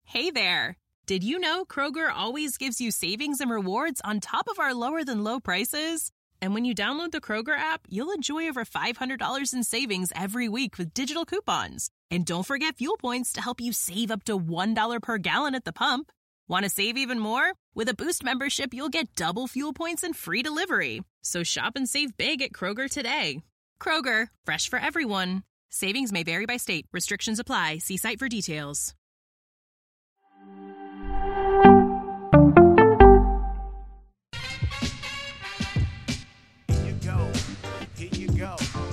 Hey there. Did you know Kroger always gives you savings and rewards on top of our lower than low prices? And when you download the Kroger app, you'll enjoy over $500 in savings every week with digital coupons. And don't forget fuel points to help you save up to $1 per gallon at the pump. Want to save even more? With a Boost membership, you'll get double fuel points and free delivery. So shop and save big at Kroger today. Kroger, fresh for everyone. Savings may vary by state. Restrictions apply. See site for details. Here you go.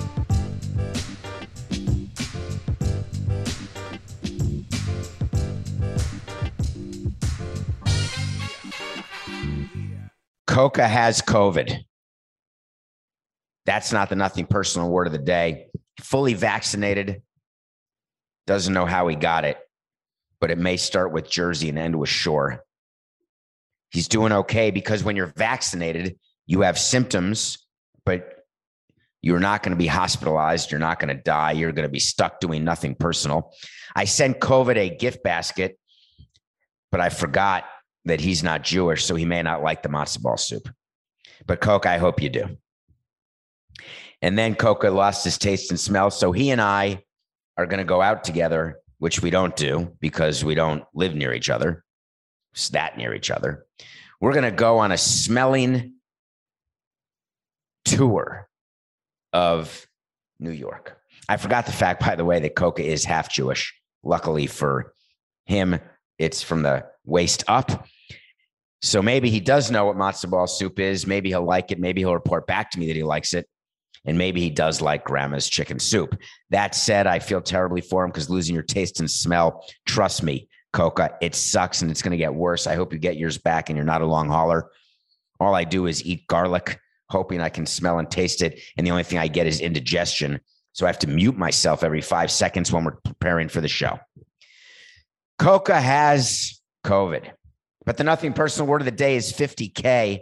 Coca has COVID. That's not the nothing personal word of the day. Fully vaccinated. Doesn't know how he got it, but it may start with Jersey and end with Shore. He's doing okay because when you're vaccinated, you have symptoms, but you're not going to be hospitalized. You're not going to die. You're going to be stuck doing nothing personal. I sent COVID a gift basket, but I forgot that he's not Jewish, so he may not like the matzo ball soup. But Coca, I hope you do. And then Coca lost his taste and smell, so he and I are going to go out together, which we don't do because we don't live near each other. It's that near each other. We're going to go on a smelling tour of New York. I forgot the fact, by the way, that Coca is half Jewish. Luckily for him, it's from the waist up. So maybe he does know what matzo ball soup is. Maybe he'll like it. Maybe he'll report back to me that he likes it. And maybe he does like grandma's chicken soup. That said, I feel terribly for him because losing your taste and smell, trust me, Coca, it sucks and it's going to get worse. I hope you get yours back and you're not a long hauler. All I do is eat garlic, hoping I can smell and taste it. And the only thing I get is indigestion. So I have to mute myself every 5 seconds when we're preparing for the show. Coca has COVID, but the nothing personal word of the day is 50K.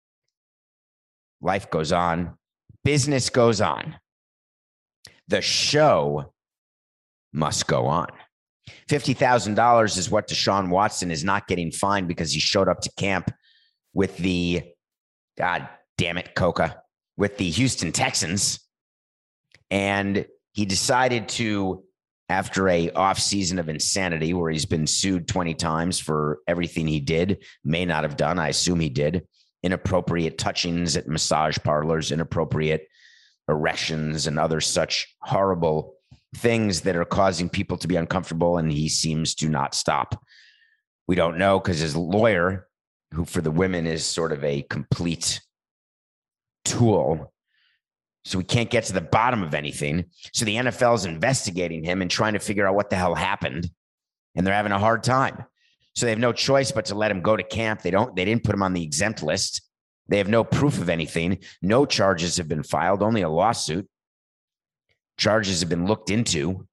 Life goes on. Business goes on. The show must go on. $50,000 is what Deshaun Watson is not getting fined because he showed up to camp with the, God damn it, Coca, with the Houston Texans. And he decided to, after a off season of insanity where he's been sued 20 times for everything he did, may not have done, I assume he did, inappropriate touchings at massage parlors, inappropriate erections, and other such horrible things that are causing people to be uncomfortable, and he seems to not stop. We don't know because his lawyer, who for the women is sort of a complete tool, so we can't get to the bottom of anything. So the NFL is investigating him and trying to figure out what the hell happened, and they're having a hard time. So they have no choice but to let him go to camp. They didn't put him on the exempt list. They have no proof of anything. No charges have been filed, only a lawsuit. Charges have been looked into.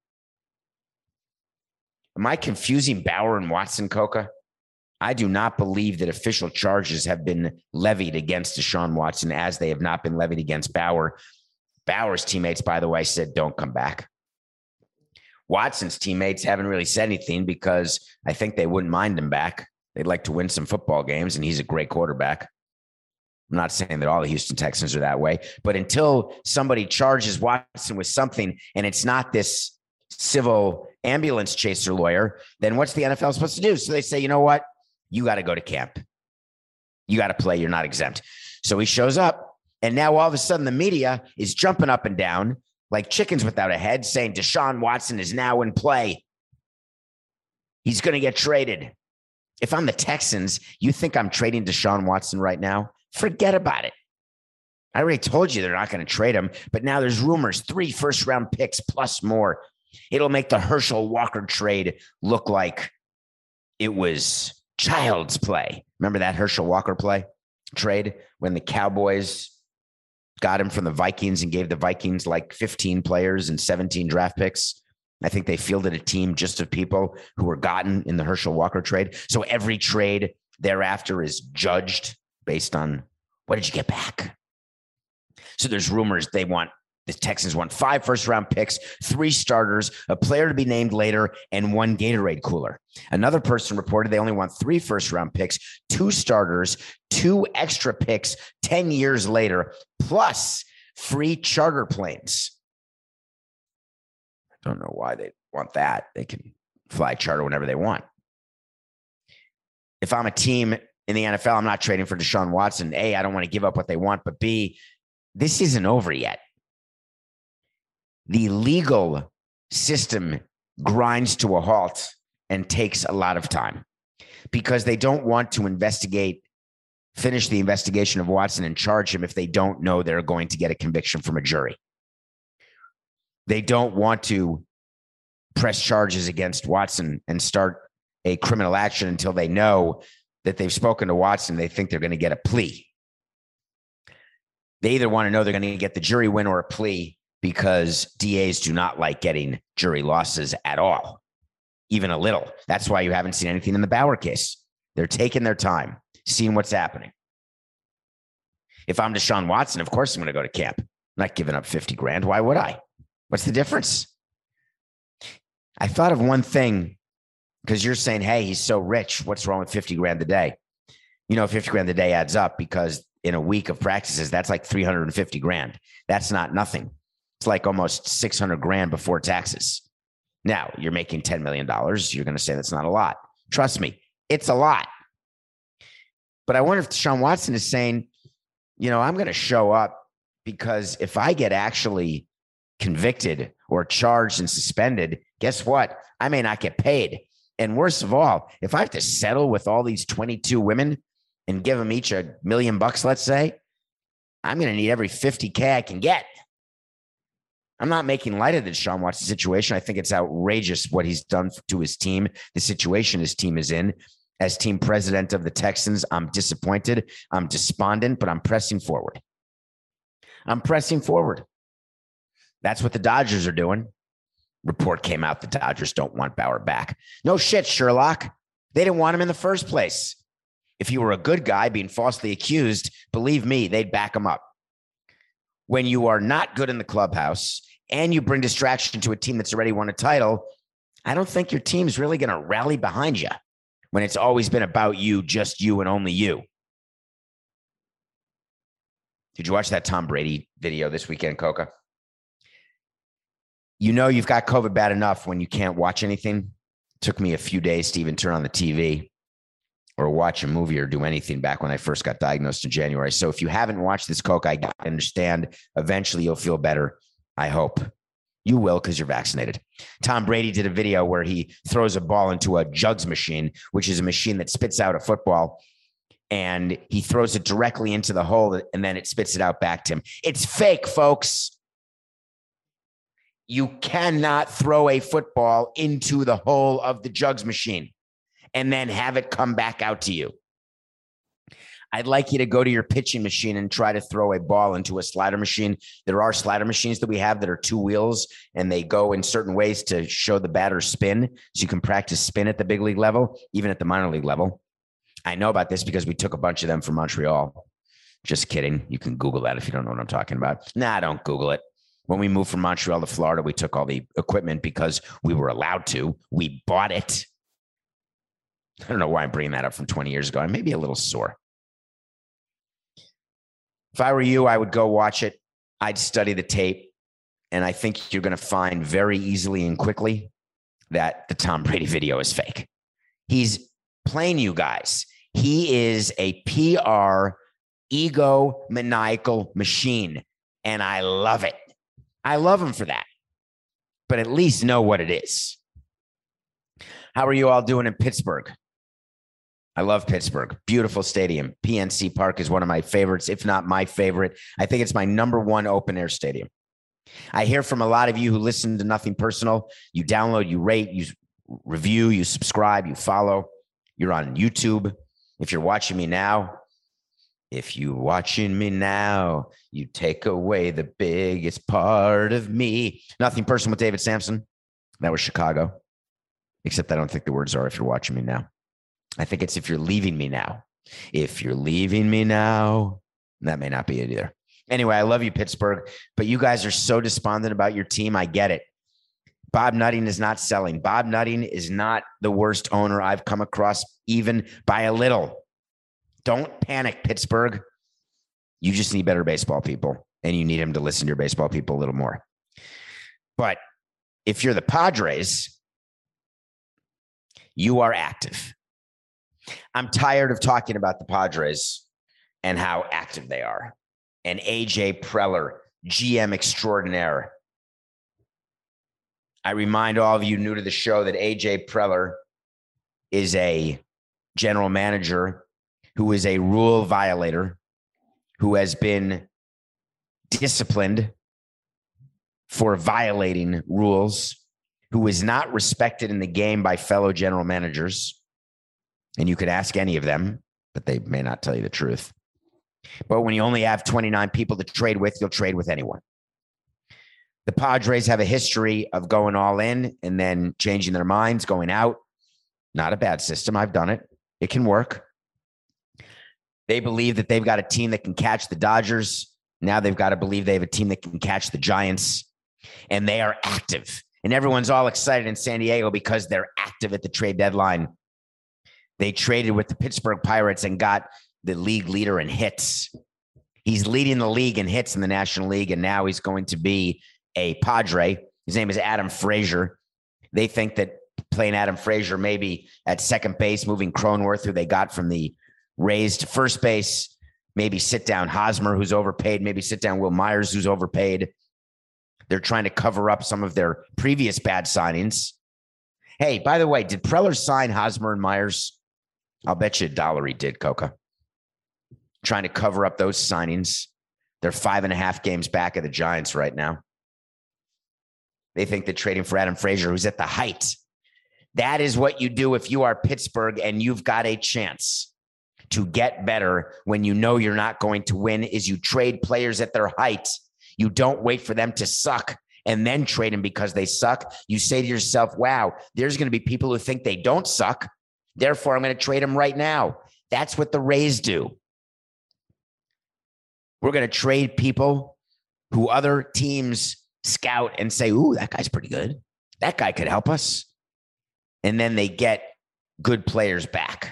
Am I confusing Bauer and Watson, Coca? I do not believe that official charges have been levied against Deshaun Watson as they have not been levied against Bauer. Bauer's teammates, by the way, said don't come back. Watson's teammates haven't really said anything because I think they wouldn't mind him back. They'd like to win some football games, and he's a great quarterback. I'm not saying that all the Houston Texans are that way, but until somebody charges Watson with something and it's not this civil ambulance chaser lawyer, then what's the NFL supposed to do? So they say, you know what? You got to go to camp. You got to play. You're not exempt. So he shows up, and now all of a sudden the media is jumping up and down like chickens without a head, saying Deshaun Watson is now in play. He's going to get traded. If I'm the Texans, you think I'm trading Deshaun Watson right now? Forget about it. I already told you they're not going to trade him, but now there's rumors, 3 first-round picks plus more. It'll make the Herschel Walker trade look like it was child's play. Remember that Herschel Walker trade when the Cowboys got him from the Vikings and gave the Vikings like 15 players and 17 draft picks? I think they fielded a team just of people who were gotten in the Herschel Walker trade. So every trade thereafter is judged based on what did you get back? So there's rumors they want The Texans won 5 first-round picks, 3 starters, a player to be named later, and 1 Gatorade cooler. Another person reported they only won 3 first-round picks, 2 starters, 2 extra picks 10 years later, plus free charter planes. I don't know why they want that. They can fly charter whenever they want. If I'm a team in the NFL, I'm not trading for Deshaun Watson. A, I don't want to give up what they want, but B, this isn't over yet. The legal system grinds to a halt and takes a lot of time because they don't want to finish the investigation of Watson and charge him if they don't know they're going to get a conviction from a jury. They don't want to press charges against Watson and start a criminal action until they know that they've spoken to Watson. They think they're going to get a plea. They either want to know they're going to get the jury win or a plea, because DAs do not like getting jury losses at all, even a little. That's why you haven't seen anything in the Bauer case. They're taking their time, seeing what's happening. If I'm Deshaun Watson, of course I'm going to go to camp. I'm not giving up $50,000. Why would I? What's the difference? I thought of one thing, because you're saying, hey, he's so rich. What's wrong with $50,000 a day? You know, $50,000 a day adds up, because in a week of practices, that's like $350,000. That's not nothing. It's like almost $600,000 before taxes. Now, you're making $10 million. You're going to say that's not a lot. Trust me, it's a lot. But I wonder if Deshaun Watson is saying, you know, I'm going to show up, because if I get actually convicted or charged and suspended, guess what? I may not get paid. And worst of all, if I have to settle with all these 22 women and give them each $1 million, let's say, I'm going to need every $50,000 I can get. I'm not making light of the Deshaun Watson situation. I think it's outrageous what he's done to his team, the situation his team is in. As team president of the Texans, I'm disappointed. I'm despondent, but I'm pressing forward. That's what the Dodgers are doing. Report came out the Dodgers don't want Bauer back. No shit, Sherlock. They didn't want him in the first place. If you were a good guy being falsely accused, believe me, they'd back him up. When you are not good in the clubhouse and you bring distraction to a team that's already won a title, I don't think your team's really going to rally behind you when it's always been about you, just you, and only you. Did you watch that Tom Brady video this weekend, Coca? You know you've got COVID bad enough when you can't watch anything. It took me a few days to even turn on the TV or watch a movie or do anything back when I first got diagnosed in January. So if you haven't watched this, Coke, I understand. Eventually you'll feel better. I hope. You will, because you're vaccinated. Tom Brady did a video where he throws a ball into a jugs machine, which is a machine that spits out a football, and he throws it directly into the hole, and then it spits it out back to him. It's fake, folks. You cannot throw a football into the hole of the jugs machine and then have it come back out to you. I'd like you to go to your pitching machine and try to throw a ball into a slider machine. There are slider machines that we have that are 2 wheels, and they go in certain ways to show the batter spin. So you can practice spin at the big league level, even at the minor league level. I know about this because we took a bunch of them from Montreal. Just kidding. You can Google that if you don't know what I'm talking about. Nah, don't Google it. When we moved from Montreal to Florida, we took all the equipment because we were allowed to. We bought it. I don't know why I'm bringing that up from 20 years ago. I may be a little sore. If I were you, I would go watch it. I'd study the tape. And I think you're going to find very easily and quickly that the Tom Brady video is fake. He's playing you guys. He is a PR egomaniacal machine. And I love it. I love him for that. But at least know what it is. How are you all doing in Pittsburgh? I love Pittsburgh. Beautiful stadium. PNC Park is one of my favorites, if not my favorite. I think it's my number 1 open air stadium. I hear from a lot of you who listen to Nothing Personal. You download, you rate, you review, you subscribe, you follow. You're on YouTube. If you're watching me now, you take away the biggest part of me. Nothing Personal with David Sampson. That was Chicago. Except I don't think the words are if you're watching me now. I think it's if you're leaving me now. If you're leaving me now. That may not be it either. Anyway, I love you, Pittsburgh, but you guys are so despondent about your team. I get it. Bob Nutting is not selling. Bob Nutting is not the worst owner I've come across, even by a little. Don't panic, Pittsburgh. You just need better baseball people, and you need him to listen to your baseball people a little more. But if you're the Padres, you are active. I'm tired of talking about the Padres and how active they are. And AJ Preller, GM extraordinaire. I remind all of you new to the show that AJ Preller is a general manager who is a rule violator, who has been disciplined for violating rules, who is not respected in the game by fellow general managers. And you could ask any of them, but they may not tell you the truth. But when you only have 29 people to trade with, you'll trade with anyone. The Padres have a history of going all in and then changing their minds, going out. Not a bad system. I've done it. It can work. They believe that they've got a team that can catch the Dodgers. Now they've got to believe they have a team that can catch the Giants. And they are active. And everyone's all excited in San Diego because they're active at the trade deadline. They traded with the Pittsburgh Pirates and got the league leader in hits. He's leading the league in hits in the National League, and now he's going to be a Padre. His name is Adam Frazier. They think that playing Adam Frazier maybe at second base, moving Cronenworth, who they got from the Rays, to first base, maybe sit down Hosmer, who's overpaid, maybe sit down Will Myers, who's overpaid. They're trying to cover up some of their previous bad signings. Hey, by the way, did Preller sign Hosmer and Myers? I'll bet you $1 he did, Coca. Trying to cover up those signings. They're 5.5 games back of the Giants right now. They think that trading for Adam Frazier, who's at the height. That is what you do if you are Pittsburgh and you've got a chance to get better when you know you're not going to win, is you trade players at their height. You don't wait for them to suck and then trade them because they suck. You say to yourself, wow, there's going to be people who think they don't suck. Therefore, I'm going to trade them right now. That's what the Rays do. We're going to trade people who other teams scout and say, ooh, that guy's pretty good. That guy could help us. And then they get good players back.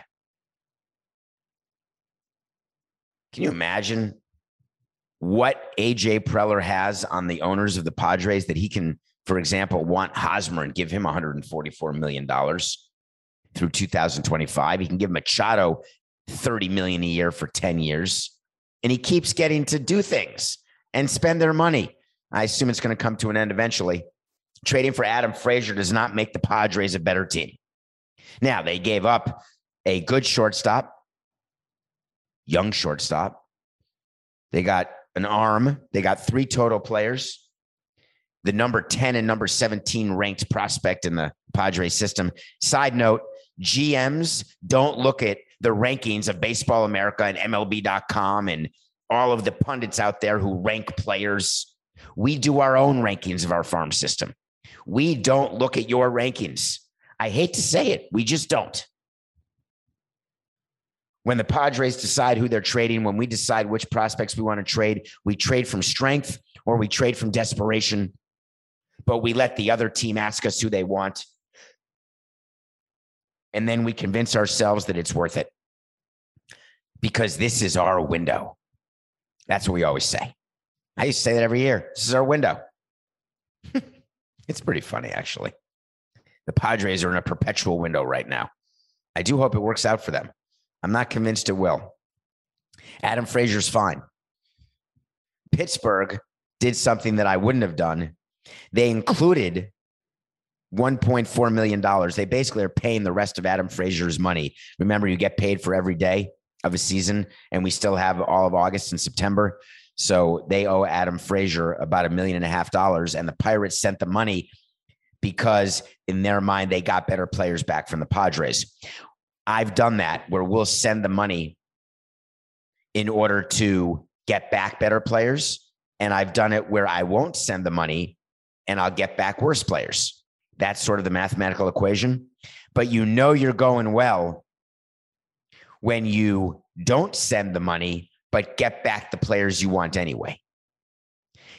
Can you imagine what AJ Preller has on the owners of the Padres that he can, for example, want Hosmer and give him $144 million through 2025. He can give Machado $30 million a year for 10 years. And he keeps getting to do things and spend their money. I assume it's going to come to an end eventually. Trading for Adam Frazier does not make the Padres a better team. Now, they gave up a good shortstop, young shortstop. They got an arm. They got 3 total players. The number 10 and number 17 ranked prospect in the Padres system. Side note, GMs don't look at the rankings of Baseball America and MLB.com and all of the pundits out there who rank players. We do our own rankings of our farm system. We don't look at your rankings. I hate to say it. We just don't. When the Padres decide who they're trading, when we decide which prospects we want to trade, we trade from strength or we trade from desperation, but we let the other team ask us who they want. And then we convince ourselves that it's worth it because this is our window. That's what we always say. I used to say that every year. This is our window. It's pretty funny, actually. The Padres are in a perpetual window right now. I do hope it works out for them. I'm not convinced it will. Adam Frazier's fine. Pittsburgh did something that I wouldn't have done. They included $1.4 million. They basically are paying the rest of Adam Frazier's money. Remember, you get paid for every day of a season, and we still have all of August and September. So they owe Adam Frazier about $1.5 million, and the Pirates sent the money because in their mind, they got better players back from the Padres. I've done that where we'll send the money in order to get back better players. And I've done it where I won't send the money and I'll get back worse players. That's sort of the mathematical equation. But you know you're going well when you don't send the money, but get back the players you want anyway.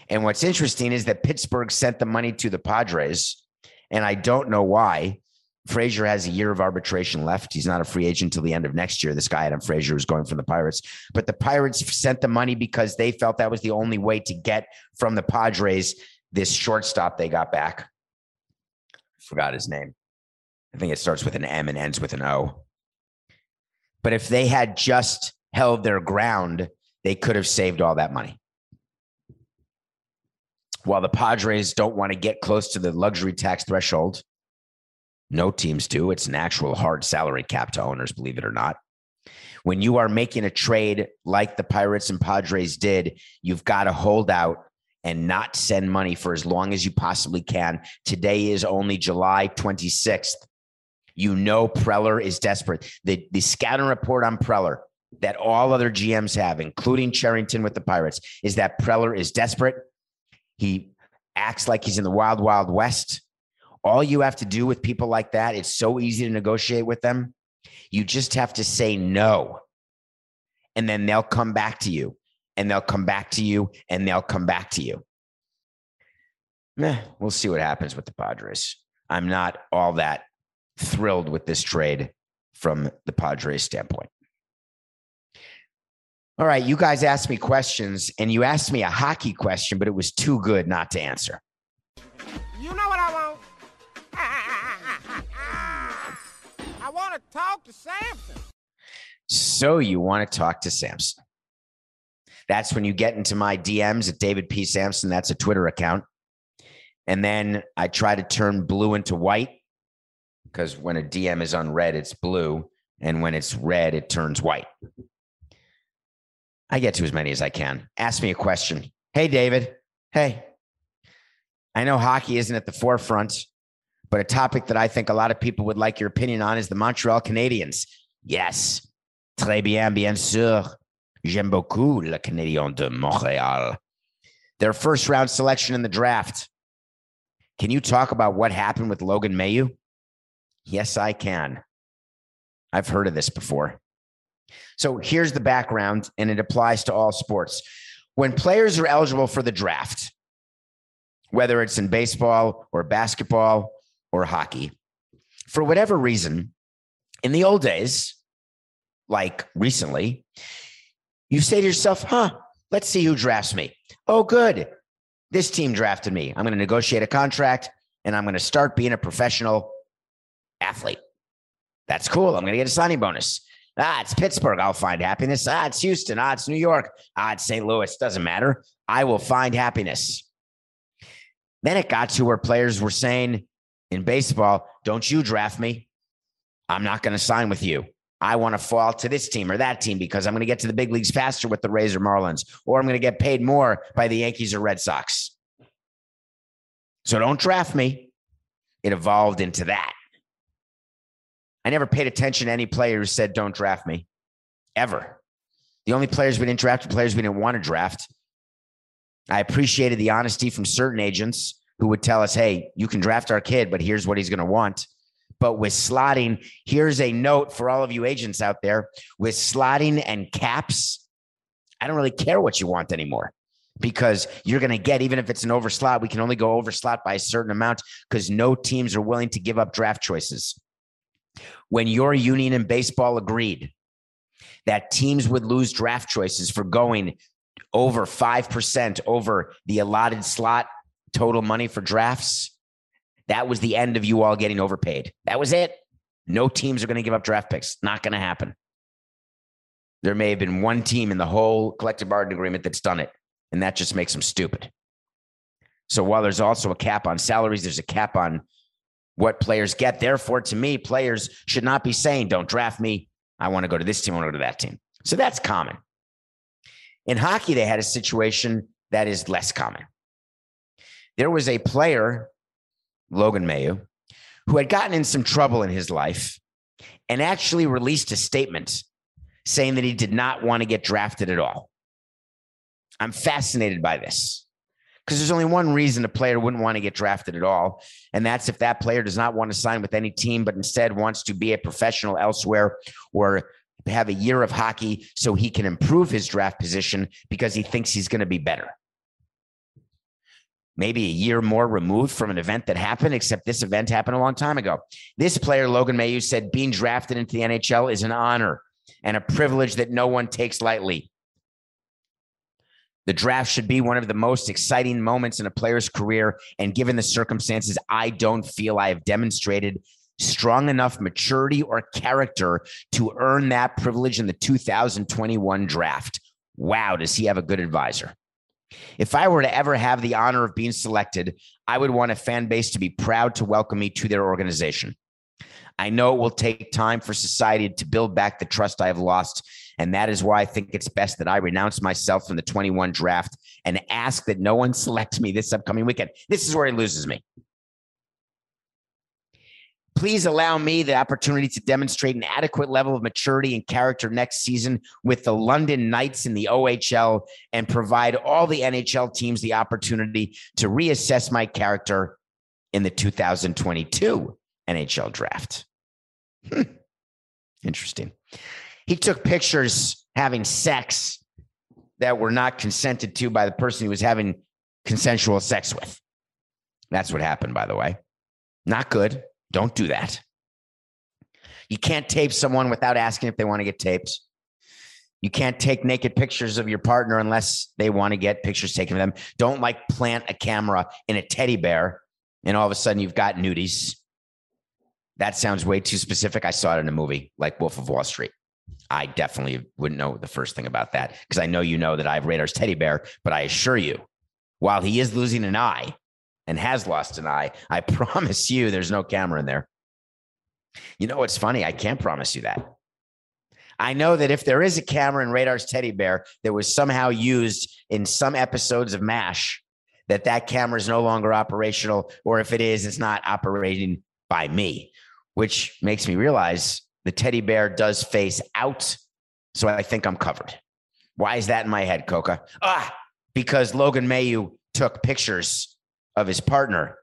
And what's interesting is that Pittsburgh sent the money to the Padres, and I don't know why. Frazier has a year of arbitration left. He's not a free agent until the end of next year. This guy, Adam Frazier, is going from the Pirates. But the Pirates sent the money because they felt that was the only way to get from the Padres this shortstop they got back. Forgot his name. I think it starts with an M and ends with an O. But if they had just held their ground, they could have saved all that money. While the Padres don't want to get close to the luxury tax threshold, no teams do. It's an actual hard salary cap to owners, believe it or not. When you are making a trade like the Pirates and Padres did, you've got to hold out and not send money for as long as you possibly can. Today is only July 26th. You know Preller is desperate. The scouting report on Preller that all other GMs have, including Cherington with the Pirates, is that Preller is desperate. He acts like he's in the wild, wild west. All you have to do with people like that, it's so easy to negotiate with them. You just have to say no. And then they'll come back to you. And they'll come back to you. And they'll come back to you. We'll see what happens with the Padres. I'm not all that thrilled with this trade from the Padres standpoint. All right, you guys asked me questions, and you asked me a hockey question, but it was too good not to answer. You know what I want? I want to talk to Samson. So you want to talk to Samson. That's when you get into my DMs at David P. Samson. That's a Twitter account. And then I try to turn blue into white, because when a DM is unread, it's blue. And when it's red, it turns white. I get to as many as I can. Ask me a question. Hey, David. Hey. I know hockey isn't at the forefront, but a topic that I think a lot of people would like your opinion on is the Montreal Canadiens. Yes. Très bien, bien sûr. J'aime beaucoup le Canadien de Montréal. Their first round selection in the draft. Can you talk about what happened with Logan Mailloux? Yes, I can. I've heard of this before. So here's the background, and it applies to all sports. When players are eligible for the draft, whether it's in baseball or basketball or hockey, for whatever reason, in the old days, like recently, you say to yourself, let's see who drafts me. Oh, good. This team drafted me. I'm going to negotiate a contract, and I'm going to start being a professional athlete. That's cool. I'm going to get a signing bonus. It's Pittsburgh. I'll find happiness. It's Houston. It's New York. It's St. Louis. Doesn't matter. I will find happiness. Then it got to where players were saying in baseball, don't you draft me. I'm not going to sign with you. I want to fall to this team or that team because I'm going to get to the big leagues faster with the Rays or Marlins, or I'm going to get paid more by the Yankees or Red Sox. So don't draft me. It evolved into that. I never paid attention to any player who said, don't draft me, ever. The only players we didn't draft were players we didn't want to draft. I appreciated the honesty from certain agents who would tell us, hey, you can draft our kid, but here's what he's going to want. But with slotting, here's a note for all of you agents out there. With slotting and caps, I don't really care what you want anymore, because you're going to get, even if it's an overslot, we can only go overslot by a certain amount because no teams are willing to give up draft choices. When your union in baseball agreed that teams would lose draft choices for going over 5% over the allotted slot total money for drafts, that was the end of you all getting overpaid. That was it. No teams are going to give up draft picks. Not going to happen. There may have been one team in the whole collective bargaining agreement that's done it, and that just makes them stupid. So while there's also a cap on salaries, there's a cap on what players get. Therefore, to me, players should not be saying, don't draft me. I want to go to this team. I want to go to that team. So that's common. In hockey, they had a situation that is less common. There was a player, Logan Mailloux, who had gotten in some trouble in his life and actually released a statement saying that he did not want to get drafted at all. I'm fascinated by this because there's only one reason a player wouldn't want to get drafted at all, and that's if that player does not want to sign with any team, but instead wants to be a professional elsewhere or have a year of hockey so he can improve his draft position because he thinks he's going to be better. maybe a year more removed from an event that happened, except this event happened a long time ago. This player, Logan Mailloux, said being drafted into the NHL is an honor and a privilege that no one takes lightly. The draft should be one of the most exciting moments in a player's career, and given the circumstances, I don't feel I have demonstrated strong enough maturity or character to earn that privilege in the 2021 draft. Wow, does he have a good advisor? If I were to ever have the honor of being selected, I would want a fan base to be proud to welcome me to their organization. I know it will take time for society to build back the trust I have lost, and that is why I think it's best that I renounce myself from the 21 draft and ask that no one select me this upcoming weekend. This is where he loses me. Please allow me the opportunity to demonstrate an adequate level of maturity and character next season with the London Knights in the OHL and provide all the NHL teams the opportunity to reassess my character in the 2022 NHL draft. Interesting. He took pictures having sex that were not consented to by the person he was having consensual sex with. That's what happened, by the way. Not good. Don't do that. You can't tape someone without asking if they want to get taped. You can't take naked pictures of your partner unless they want to get pictures taken of them. Don't plant a camera in a teddy bear and all of a sudden you've got nudies. That sounds way too specific. I saw it in a movie like Wolf of Wall Street. I definitely wouldn't know the first thing about that because I know you know that I have Radar's teddy bear, but I assure you, while he is losing an eye and has lost an eye, I promise you there's no camera in there. You know what's funny? I can't promise you that. I know that if there is a camera in Radar's teddy bear that was somehow used in some episodes of MASH, that camera is no longer operational, or if it is, it's not operating by me, which makes me realize the teddy bear does face out. So I think I'm covered. Why is that in my head, Coca? Because Logan Mailloux took pictures of his partner.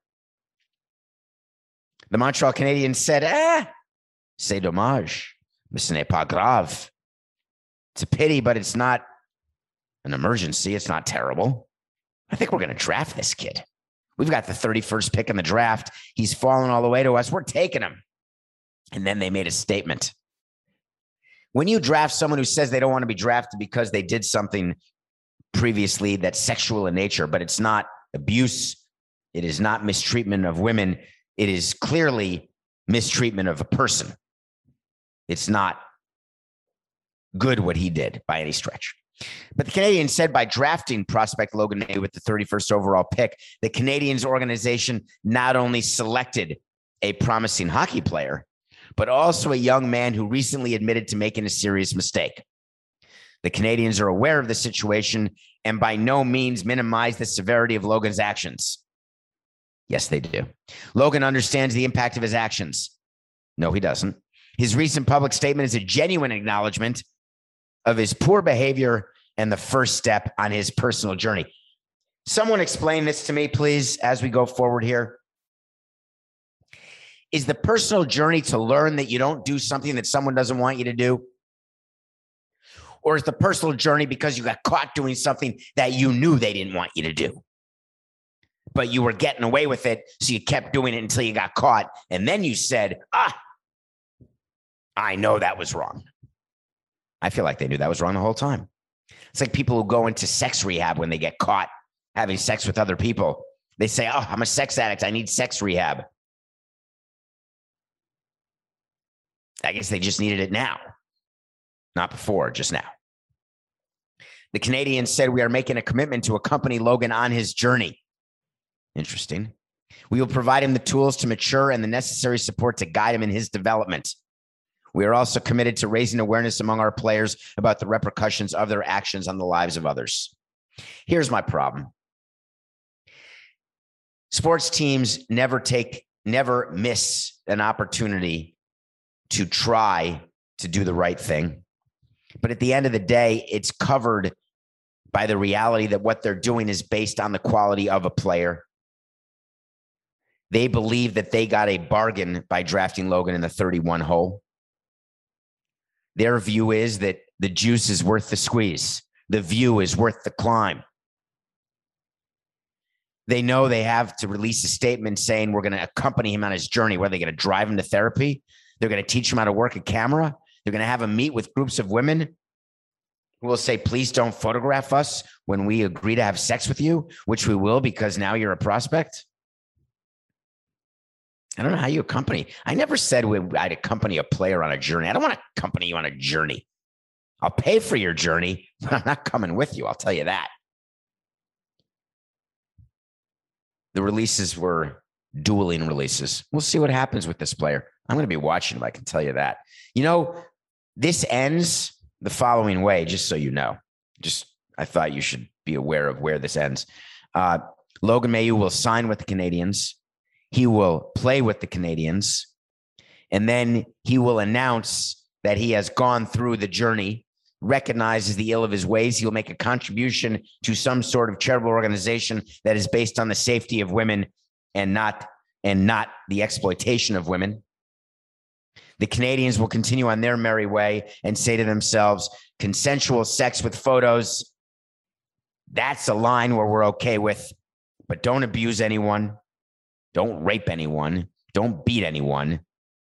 The Montreal Canadiens said, c'est dommage, mais ce n'est pas grave. It's a pity, but it's not an emergency. It's not terrible. I think we're going to draft this kid. We've got the 31st pick in the draft. He's fallen all the way to us. We're taking him. And then they made a statement. When you draft someone who says they don't want to be drafted because they did something previously that's sexual in nature, but it's not abuse, it is not mistreatment of women, it is clearly mistreatment of a person. It's not good what he did by any stretch. But the Canadiens said by drafting prospect Logan Mailloux with the 31st overall pick, the Canadiens organization not only selected a promising hockey player, but also a young man who recently admitted to making a serious mistake. The Canadiens are aware of the situation and by no means minimize the severity of Logan's actions. Yes, they do. Logan understands the impact of his actions. No, he doesn't. His recent public statement is a genuine acknowledgement of his poor behavior and the first step on his personal journey. Someone explain this to me, please, as we go forward here. Is the personal journey to learn that you don't do something that someone doesn't want you to do? Or is the personal journey because you got caught doing something that you knew they didn't want you to do, but you were getting away with it, so you kept doing it until you got caught, and then you said, I know that was wrong. I feel like they knew that was wrong the whole time. It's like people who go into sex rehab when they get caught having sex with other people. They say, I'm a sex addict. I need sex rehab. I guess they just needed it now. Not before, just now. The Canadiens said, we are making a commitment to accompany Logan on his journey. Interesting. We will provide him the tools to mature and the necessary support to guide him in his development. We are also committed to raising awareness among our players about the repercussions of their actions on the lives of others. Here's my problem. Sports teams never miss an opportunity to try to do the right thing. But at the end of the day, it's covered by the reality that what they're doing is based on the quality of a player. They believe that they got a bargain by drafting Logan in the 31 hole. Their view is that the juice is worth the squeeze. The view is worth the climb. They know they have to release a statement saying we're going to accompany him on his journey. Where they're going to drive him to therapy. They're going to teach him how to work a camera. They're going to have him meet with groups of women who will say, please don't photograph us when we agree to have sex with you, which we will because now you're a prospect. I don't know how you accompany. I never said I'd accompany a player on a journey. I don't want to accompany you on a journey. I'll pay for your journey, but I'm not coming with you. I'll tell you that. The releases were dueling releases. We'll see what happens with this player. I'm going to be watching him, I can tell you that. You know, this ends the following way, just so you know. I thought you should be aware of where this ends. Logan Mailloux will sign with the Canadiens. He will play with the Canadiens. And then he will announce that he has gone through the journey, recognizes the ill of his ways. He'll make a contribution to some sort of charitable organization that is based on the safety of women and not the exploitation of women. The Canadiens will continue on their merry way and say to themselves, consensual sex with photos, that's a line where we're okay with, but don't abuse anyone. Don't rape anyone. Don't beat anyone.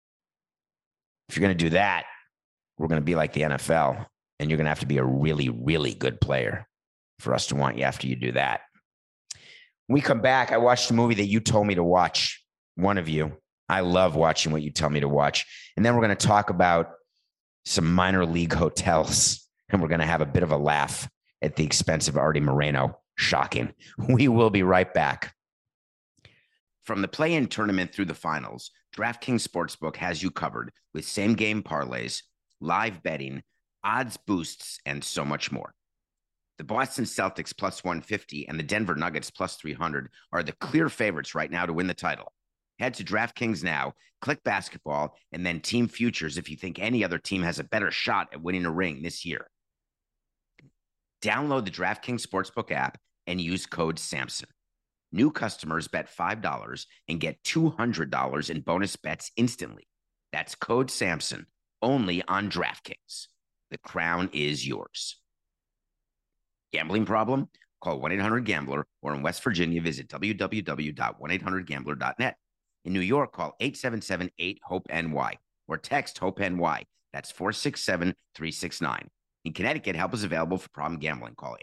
If you're going to do that, we're going to be like the NFL, and you're going to have to be a really, really good player for us to want you after you do that. When we come back, I watched a movie that you told me to watch, one of you. I love watching what you tell me to watch. And then we're going to talk about some minor league hotels, and we're going to have a bit of a laugh at the expense of Artie Moreno. Shocking. We will be right back. From the play-in tournament through the finals, DraftKings Sportsbook has you covered with same-game parlays, live betting, odds boosts, and so much more. The Boston Celtics plus 150 and the Denver Nuggets plus 300 are the clear favorites right now to win the title. Head to DraftKings now, click basketball, and then team futures if you think any other team has a better shot at winning a ring this year. Download the DraftKings Sportsbook app and use code SAMSON. New customers bet $5 and get $200 in bonus bets instantly. That's code SAMSON, only on DraftKings. The crown is yours. Gambling problem? Call 1-800-GAMBLER, or in West Virginia, visit www.1800gambler.net. In New York, call 877-8-HOPE-NY or text HOPE-NY. That's 467-369. In Connecticut, help is available for problem gambling. Call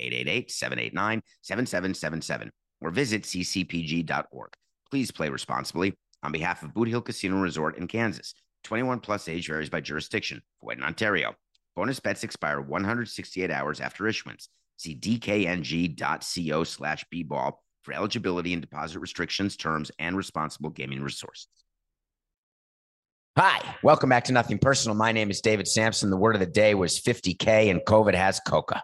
888-789-7777 or visit ccpg.org. Please play responsibly. On behalf of Boot Hill Casino Resort in Kansas, 21 plus age varies by jurisdiction. Void in Ontario. Bonus bets expire 168 hours after issuance. See dkng.co/bball for eligibility and deposit restrictions, terms, and responsible gaming resources. Hi, welcome back to Nothing Personal. My name is David Sampson. The word of the day was 50K and COVID has coca.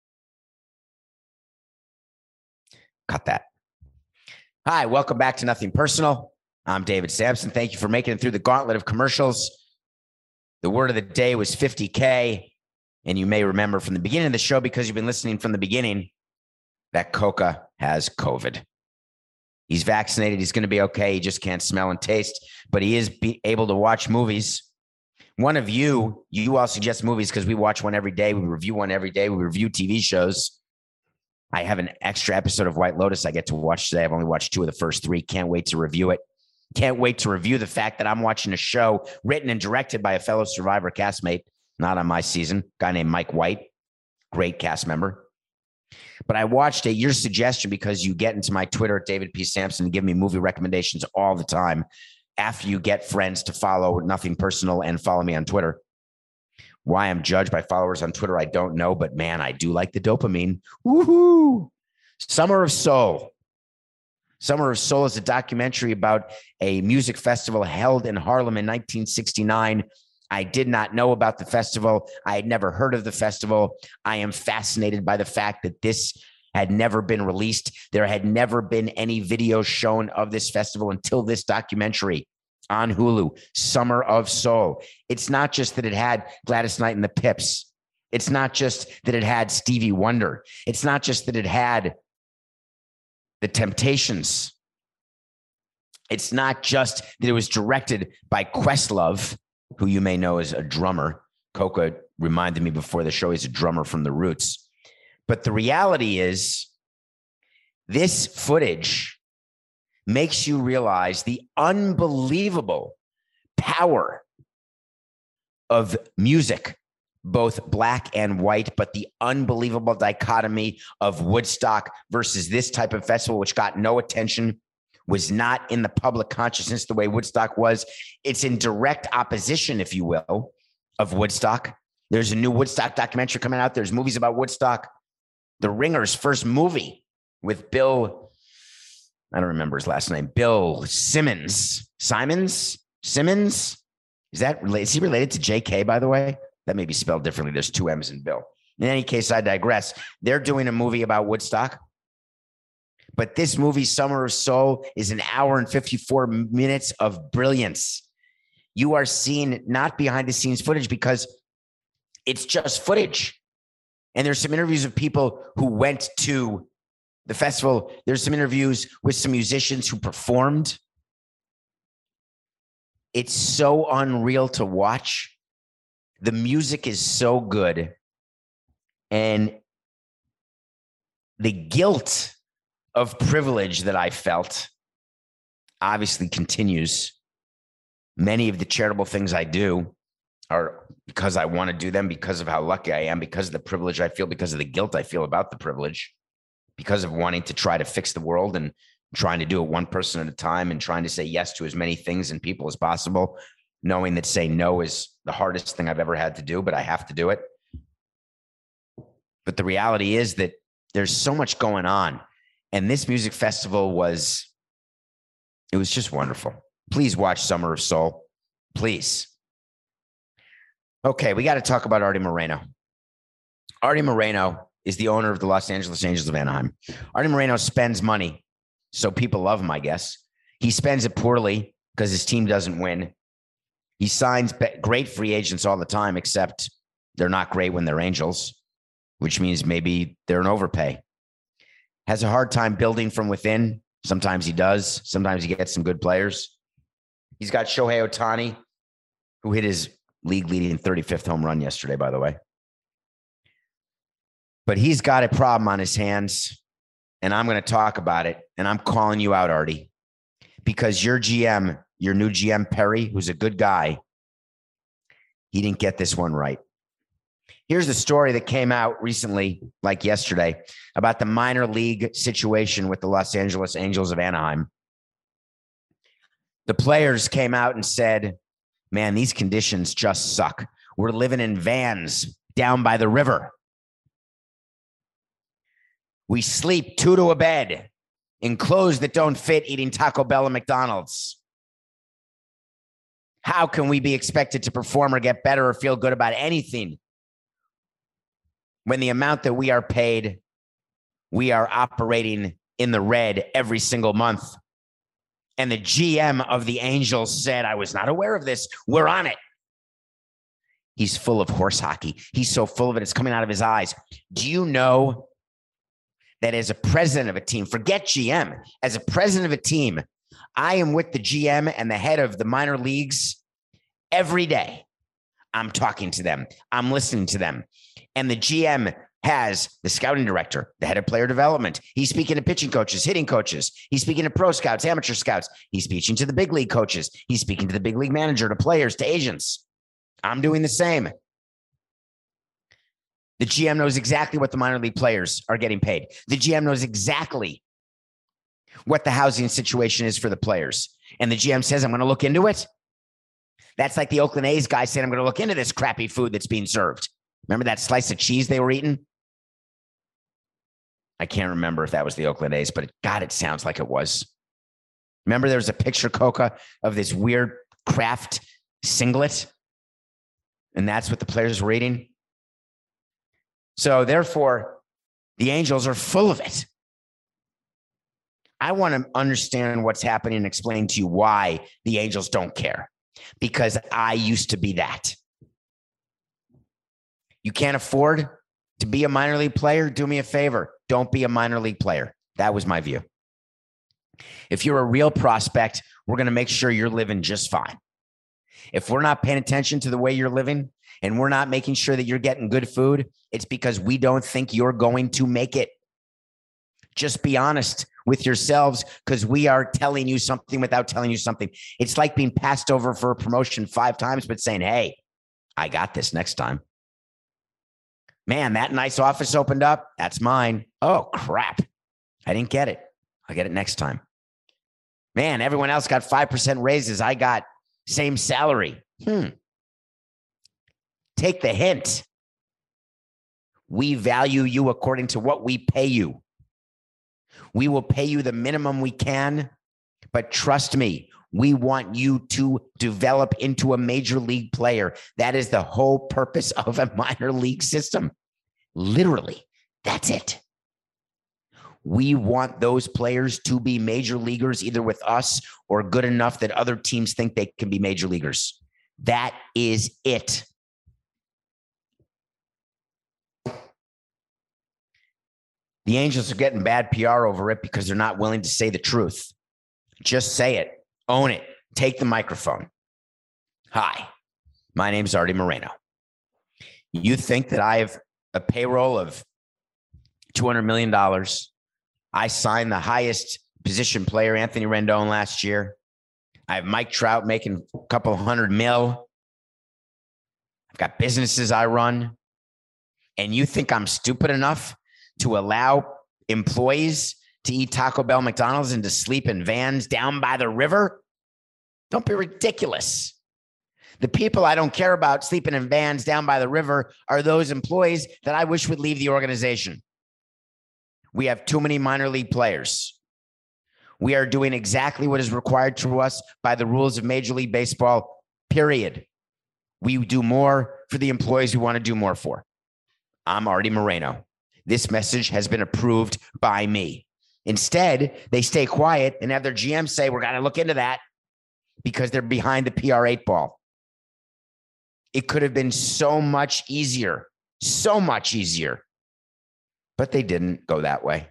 Cut that. Hi, welcome back to Nothing Personal. I'm David Sampson. Thank you for making it through the gauntlet of commercials. The word of the day was 50K. And you may remember from the beginning of the show, because you've been listening from the beginning, that Coca has COVID. He's vaccinated. He's going to be okay. He just can't smell and taste, but he is able to watch movies. One of you all suggest movies because we watch one every day. We review one every day. We review TV shows. I have an extra episode of White Lotus I get to watch today. I've only watched 2 of the first 3. Can't wait to review it. Can't wait to review the fact that I'm watching a show written and directed by a fellow Survivor castmate, not on my season, guy named Mike White, great cast member. But I watched your suggestion because you get into my Twitter at David P. Sampson and give me movie recommendations all the time after you get friends to follow Nothing Personal and follow me on Twitter. Why I'm judged by followers on Twitter, I don't know, but man, I do like the dopamine. Woohoo! Summer of Soul. Summer of Soul is a documentary about a music festival held in Harlem in 1969. I did not know about the festival. I had never heard of the festival. I am fascinated by the fact that this had never been released. There had never been any video shown of this festival until this documentary on Hulu, Summer of Soul. It's not just that it had Gladys Knight and the Pips. It's not just that it had Stevie Wonder. It's not just that it had the Temptations. It's not just that it was directed by Questlove, who you may know as a drummer. Coca reminded me before the show he's a drummer from The Roots. But the reality is, this footage makes you realize the unbelievable power of music, both black and white, but the unbelievable dichotomy of Woodstock versus this type of festival, which got no attention, was not in the public consciousness the way Woodstock was. It's in direct opposition, if you will, of Woodstock. There's a new Woodstock documentary coming out. There's movies about Woodstock. The Ringer's first movie with Bill, I don't remember his last name, Bill Simmons. Is he related to JK, by the way? That may be spelled differently. There's two M's in Bill. In any case, I digress. They're doing a movie about Woodstock. But this movie, Summer of Soul, is an hour and 54 minutes of brilliance. You are seeing not behind the scenes footage because it's just footage. And there's some interviews of people who went to the festival. There's some interviews with some musicians who performed. It's so unreal to watch. The music is so good. And the guilt of privilege that I felt obviously continues. Many of the charitable things I do are because I want to do them, because of how lucky I am, because of the privilege I feel, because of the guilt I feel about the privilege, because of wanting to try to fix the world and trying to do it one person at a time and trying to say yes to as many things and people as possible, knowing that saying no is the hardest thing I've ever had to do, but I have to do it. But the reality is that there's so much going on. And this music festival was just wonderful. Please watch Summer of Soul. Please. Okay, we got to talk about Artie Moreno. Artie Moreno is the owner of the Los Angeles Angels of Anaheim. Artie Moreno spends money, so people love him, I guess. He spends it poorly because his team doesn't win. He signs great free agents all the time, except they're not great when they're Angels, which means maybe they're an overpay. Has a hard time building from within. Sometimes he does. Sometimes he gets some good players. He's got Shohei Ohtani, who hit his league-leading 35th home run yesterday, by the way. But he's got a problem on his hands, and I'm going to talk about it, and I'm calling you out, Artie, because your GM, your new GM, Perry, who's a good guy, he didn't get this one right. Here's the story that came out recently, like yesterday, about the minor league situation with the Los Angeles Angels of Anaheim. The players came out and said, man, these conditions just suck. We're living in vans down by the river. We sleep 2 to a bed in clothes that don't fit, eating Taco Bell and McDonald's. How can we be expected to perform or get better or feel good about anything when the amount that we are paid, we are operating in the red every single month? And the GM of the Angels said, I was not aware of this. We're on it. He's full of horse hockey. He's so full of it, it's coming out of his eyes. Do you know that as a president of a team, forget GM, as a president of a team, I am with the GM and the head of the minor leagues every day. I'm talking to them. I'm listening to them. And the GM has the scouting director, the head of player development. He's speaking to pitching coaches, hitting coaches. He's speaking to pro scouts, amateur scouts. He's speaking to the big league coaches. He's speaking to the big league manager, to players, to agents. I'm doing the same. The GM knows exactly what the minor league players are getting paid. The GM knows exactly what the housing situation is for the players. And the GM says, I'm going to look into it. That's like the Oakland A's guy saying, I'm going to look into this crappy food that's being served. Remember that slice of cheese they were eating? I can't remember if that was the Oakland A's, but God, it sounds like it was. Remember there was a picture, Coca, of this weird Kraft singlet? And that's what the players were eating? So therefore, the Angels are full of it. I want to understand what's happening and explain to you why the Angels don't care. Because I used to be that. You can't afford to be a minor league player? Do me a favor. Don't be a minor league player. That was my view. If you're a real prospect, we're going to make sure you're living just fine. If we're not paying attention to the way you're living and we're not making sure that you're getting good food, it's because we don't think you're going to make it. Just be honest with yourselves, because we are telling you something without telling you something. It's like being passed over for a promotion 5 times, but saying, hey, I got this next time. Man, that nice office opened up. That's mine. Oh, crap. I didn't get it. I'll get it next time. Man, everyone else got 5% raises. I got same salary. Take the hint. We value you according to what we pay you. We will pay you the minimum we can, but trust me, we want you to develop into a major league player. That is the whole purpose of a minor league system. Literally, that's it. We want those players to be major leaguers, either with us or good enough that other teams think they can be major leaguers. That is it. The Angels are getting bad PR over it because they're not willing to say the truth. Just say it. Own it. Take the microphone. Hi, my name's Artie Moreno. You think that I have a payroll of $200 million? I signed the highest position player, Anthony Rendon, last year. I have Mike Trout making a couple $100 million. I've got businesses I run. And you think I'm stupid enough to allow employees to eat Taco Bell, McDonald's, and to sleep in vans down by the river? Don't be ridiculous. The people I don't care about sleeping in vans down by the river are those employees that I wish would leave the organization. We have too many minor league players. We are doing exactly what is required to us by the rules of Major League Baseball, period. We do more for the employees we want to do more for. I'm Artie Moreno. This message has been approved by me. Instead, they stay quiet and have their GM say, we're going to look into that, because they're behind the PR 8 ball. It could have been so much easier, but they didn't go that way.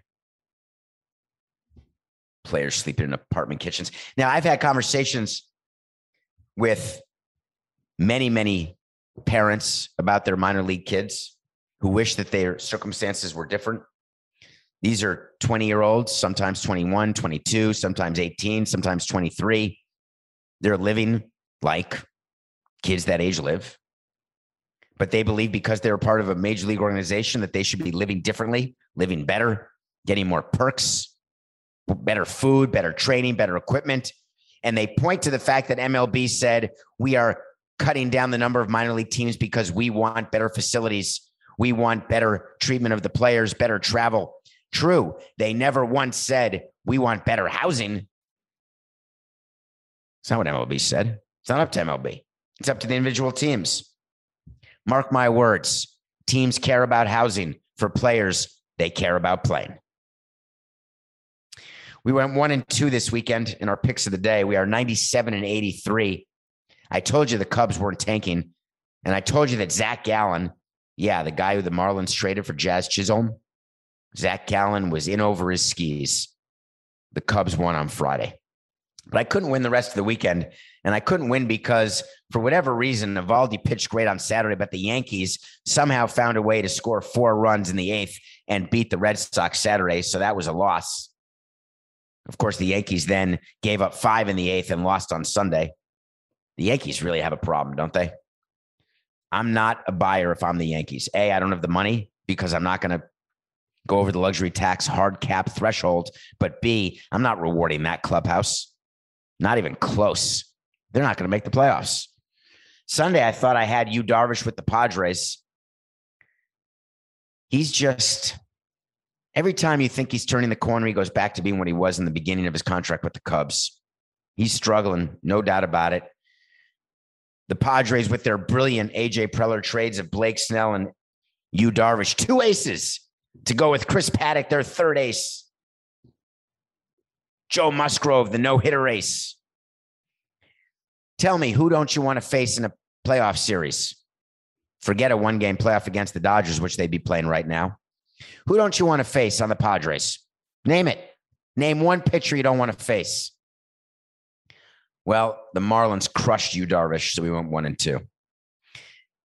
Players sleeping in apartment kitchens. Now, I've had conversations with many, many parents about their minor league kids who wish that their circumstances were different. These are 20-year-olds, sometimes 21, 22, sometimes 18, sometimes 23. They're living like kids that age live. But they believe because they're part of a major league organization that they should be living differently, living better, getting more perks, better food, better training, better equipment. And they point to the fact that MLB said, we are cutting down the number of minor league teams because we want better facilities. We want better treatment of the players, better travel. True. They never once said, we want better housing. It's not what MLB said. It's not up to MLB. It's up to the individual teams. Mark my words. Teams care about housing. For players, they care about playing. We went 1-2 this weekend in our picks of the day. We are 97-83. I told you the Cubs weren't tanking. And I told you that Zach Gallen, the guy who the Marlins traded for Jazz Chisholm, Zach Gallen was in over his skis. The Cubs won on Friday. But I couldn't win the rest of the weekend. And I couldn't win because, for whatever reason, Eovaldi pitched great on Saturday, but the Yankees somehow found a way to score 4 runs in the 8th and beat the Red Sox Saturday. So that was a loss. Of course, the Yankees then gave up 5 in the 8th and lost on Sunday. The Yankees really have a problem, don't they? I'm not a buyer if I'm the Yankees. A, I don't have the money because I'm not going to go over the luxury tax hard cap threshold. But B, I'm not rewarding that clubhouse. Not even close. They're not going to make the playoffs. Sunday, I thought I had Yu Darvish with the Padres. He's just, every time you think he's turning the corner, he goes back to being what he was in the beginning of his contract with the Cubs. He's struggling, no doubt about it. The Padres, with their brilliant A.J. Preller trades of Blake Snell and Yu Darvish, 2 aces to go with Chris Paddock, their 3rd ace. Joe Musgrove, the no-hitter ace. Tell me, who don't you want to face in a playoff series? Forget a 1-game playoff against the Dodgers, which they'd be playing right now. Who don't you want to face on the Padres? Name it. Name one pitcher you don't want to face. Well, the Marlins crushed Yu Darvish, so we went 1-2.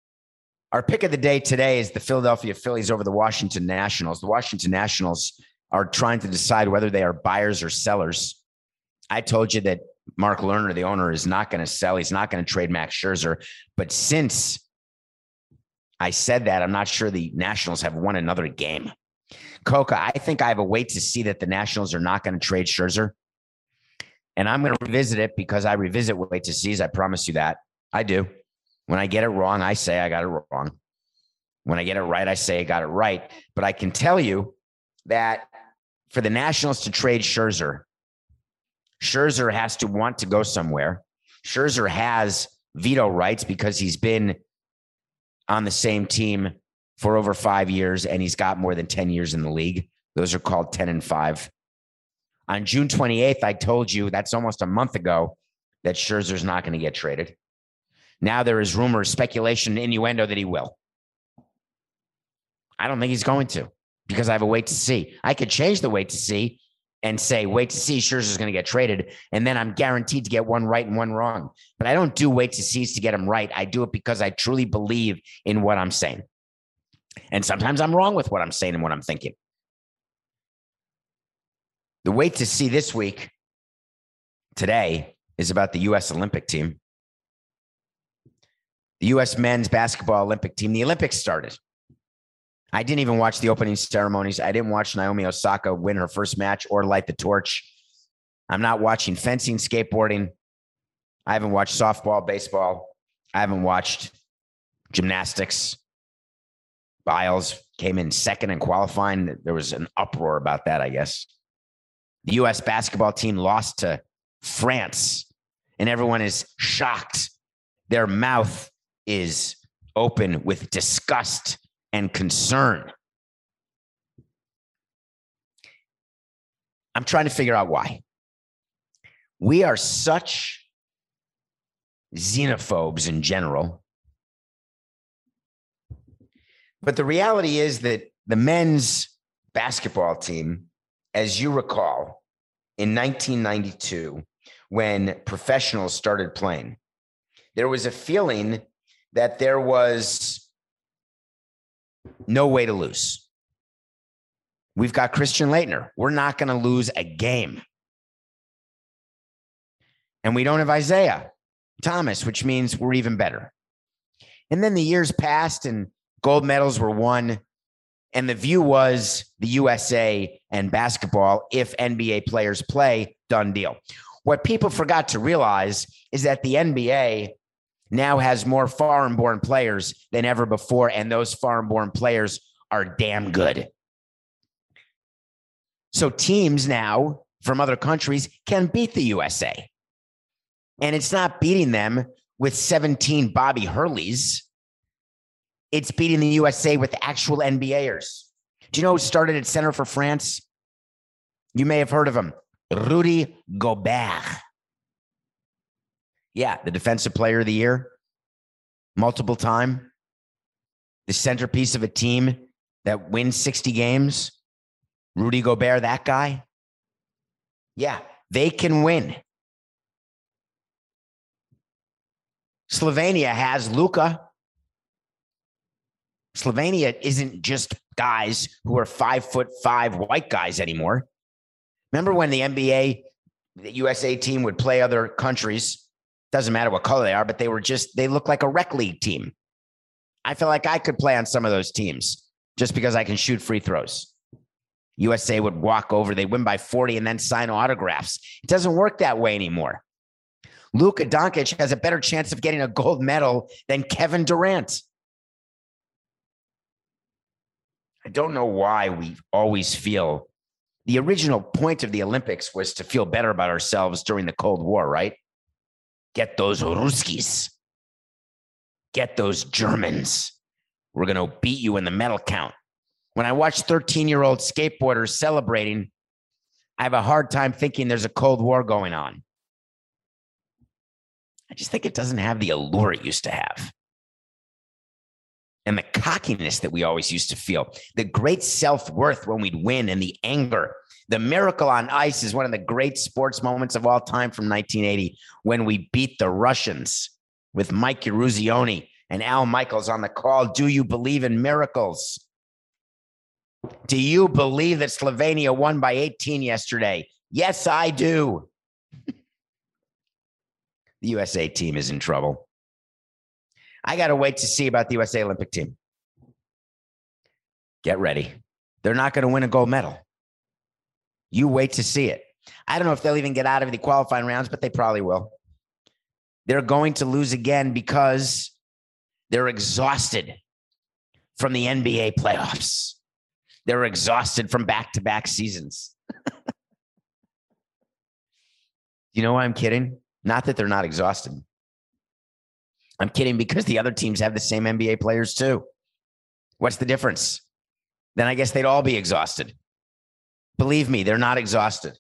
Our pick of the day today is the Philadelphia Phillies over the Washington Nationals. The Washington Nationals are trying to decide whether they are buyers or sellers. I told you that Mark Lerner, the owner, is not going to sell. He's not going to trade Max Scherzer. But since I said that, I'm not sure the Nationals have won another game. Coca, I think I have a wait to see that the Nationals are not going to trade Scherzer. And I'm going to revisit it because I revisit wait to sees. I promise you that. I do. When I get it wrong, I say I got it wrong. When I get it right, I say I got it right. But I can tell you that for the Nationals to trade Scherzer has to want to go somewhere. Scherzer has veto rights because he's been on the same team for over 5 years, and he's got more than 10 years in the league. Those are called 10 and 5. On June 28th, I told you, that's almost a month ago, that Scherzer's not going to get traded. Now there is rumor, speculation, innuendo that he will. I don't think he's going to because I have a wait to see. I could change the wait to see and say, wait to see, Scherzer's going to get traded, and then I'm guaranteed to get one right and one wrong. But I don't do wait to sees to get them right. I do it because I truly believe in what I'm saying. And sometimes I'm wrong with what I'm saying and what I'm thinking. The wait to see this week, today, is about the U.S. Olympic team. The U.S. men's basketball Olympic team. The Olympics started. I didn't even watch the opening ceremonies. I didn't watch Naomi Osaka win her first match or light the torch. I'm not watching fencing, skateboarding. I haven't watched softball, baseball. I haven't watched gymnastics. Biles came in second in qualifying. There was an uproar about that, I guess. The U.S. basketball team lost to France, and everyone is shocked. Their mouth is open with disgust and concern. I'm trying to figure out why. We are such xenophobes in general. But the reality is that the men's basketball team, as you recall, in 1992, when professionals started playing, there was a feeling that there was no way to lose. We've got Christian Laettner. We're not going to lose a game. And we don't have Isaiah Thomas, which means we're even better. And then the years passed and gold medals were won. And the view was the USA and basketball, if NBA players play, done deal. What people forgot to realize is that the NBA now has more foreign-born players than ever before, and those foreign-born players are damn good. So teams now from other countries can beat the USA. And it's not beating them with 17 Bobby Hurleys. It's beating the USA with actual NBAers. Do you know who started at center for France? You may have heard of him. Rudy Gobert. Yeah, the defensive player of the year. Multiple time. The centerpiece of a team that wins 60 games. Rudy Gobert, that guy. Yeah, they can win. Slovenia has Luka. Slovenia isn't just guys who are 5'5" white guys anymore. Remember when the NBA, the USA team would play other countries? Doesn't matter what color they are, but they look like a rec league team. I feel like I could play on some of those teams just because I can shoot free throws. USA would walk over, they win by 40 and then sign autographs. It doesn't work that way anymore. Luka Doncic has a better chance of getting a gold medal than Kevin Durant. I don't know why we always feel the original point of the Olympics was to feel better about ourselves during the Cold War, right? Get those Ruskies. Get those Germans. We're going to beat you in the medal count. When I watch 13-year-old skateboarders celebrating, I have a hard time thinking there's a Cold War going on. I just think it doesn't have the allure it used to have. And the cockiness that we always used to feel, the great self-worth when we'd win and the anger. The miracle on ice is one of the great sports moments of all time from 1980 when we beat the Russians with Mike Eruzione and Al Michaels on the call. Do you believe in miracles? Do you believe that Slovenia won by 18 yesterday? Yes, I do. The USA team is in trouble. I got to wait to see about the USA Olympic team. Get ready. They're not going to win a gold medal. You wait to see it. I don't know if they'll even get out of the qualifying rounds, but they probably will. They're going to lose again because they're exhausted from the NBA playoffs. They're exhausted from back-to-back seasons. You know why I'm kidding? Not that they're not exhausted. I'm kidding because the other teams have the same NBA players too. What's the difference? Then I guess they'd all be exhausted. Believe me, they're not exhausted.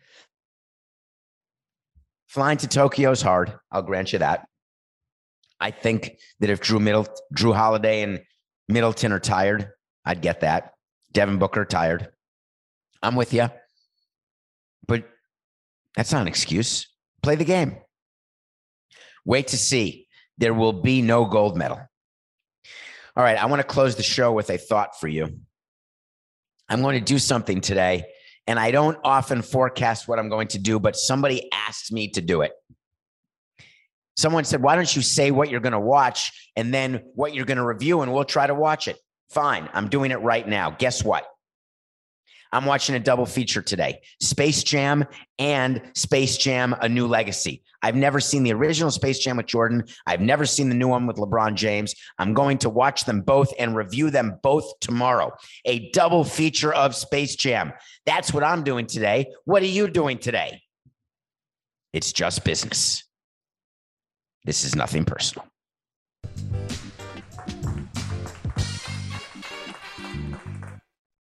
Flying to Tokyo is hard. I'll grant you that. I think that if Drew Holiday and Middleton are tired, I'd get that. Devin Booker tired. I'm with you. But that's not an excuse. Play the game. Wait to see. There will be no gold medal. All right, I want to close the show with a thought for you. I'm going to do something today, and I don't often forecast what I'm going to do, but somebody asked me to do it. Someone said, why don't you say what you're going to watch and then what you're going to review, and we'll try to watch it. Fine, I'm doing it right now. Guess what? I'm watching a double feature today, Space Jam and Space Jam: A New Legacy. I've never seen the original Space Jam with Jordan. I've never seen the new one with LeBron James. I'm going to watch them both and review them both tomorrow. A double feature of Space Jam. That's what I'm doing today. What are you doing today? It's just business. This is nothing personal.